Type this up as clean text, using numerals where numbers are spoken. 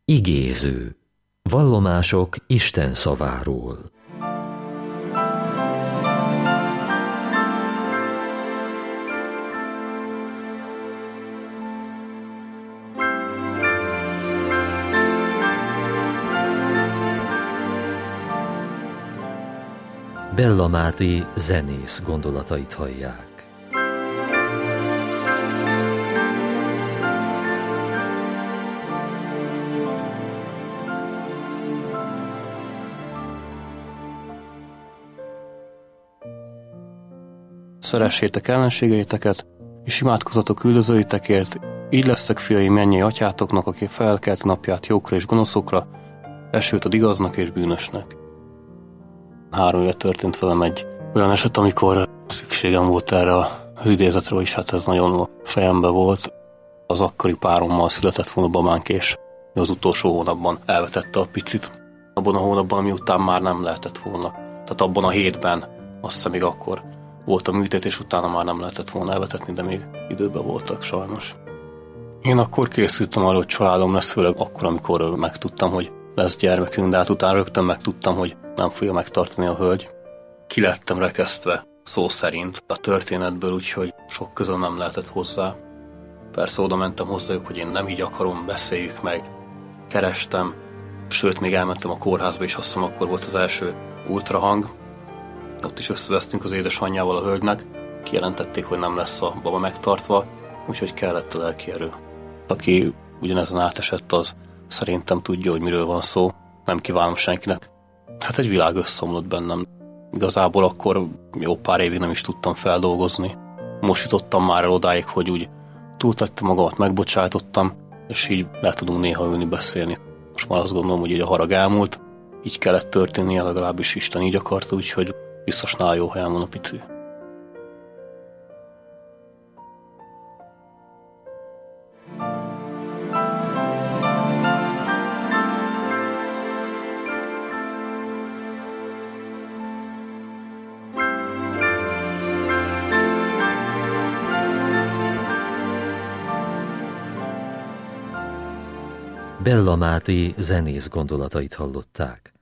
Igéző. Vallomások Isten szaváról. Bella Máté zenész gondolatait hallják. Szeressétek ellenségeiteket, és imádkozzatok üldözőitekért, így lesztek fiai mennyei atyátoknak, aki felkelt napját jókra és gonoszokra, esőt ad igaznak és bűnösnek. 3 éve történt velem egy olyan eset, amikor szükségem volt erre az idézetre, és hát ez nagyon a fejembe volt. Az akkori párommal született volna babánk, és az utolsó hónapban elvetette a picit. Abban a hónapban, ami után már nem lehetett volna. Tehát abban a hétben, azt hiszem még akkor volt a műtét, és utána már nem lehetett volna elvetetni, de még időben voltak sajnos. Én akkor készültem arra, hogy családom lesz, főleg akkor, amikor megtudtam, hogy lesz gyermekünk, de hát utána rögtön megtudtam, hogy nem fogja megtartani a hölgy. Ki lettem rekesztve, szó szerint a történetből, úgyhogy sok közöm nem lehetett hozzá. Persze oda mentem hozzájuk, hogy én nem így akarom, beszéljük meg. Kerestem, sőt még elmentem a kórházba, és azt hiszem akkor volt az első ultrahang. Ott is összevesztünk az édesanyjával a hölgynek, kijelentették, hogy nem lesz a baba megtartva, úgyhogy kellett a lelki erő. Aki ugyanezen átesett, az szerintem tudja, hogy miről van szó, nem kívánom senkinek. Hát egy világ összeomlott bennem. Igazából akkor jó pár évig nem is tudtam feldolgozni. Most jutottam már el odáig, hogy úgy túltettem magamat, megbocsájtottam, és így le tudunk néha ülni, beszélni. Most már azt gondolom, hogy így a harag elmúlt, így kellett történnie, legalábbis Isten így akarta, úgyhogy biztos nála jó helyen van a pici. Bella Máté zenész gondolatait hallották.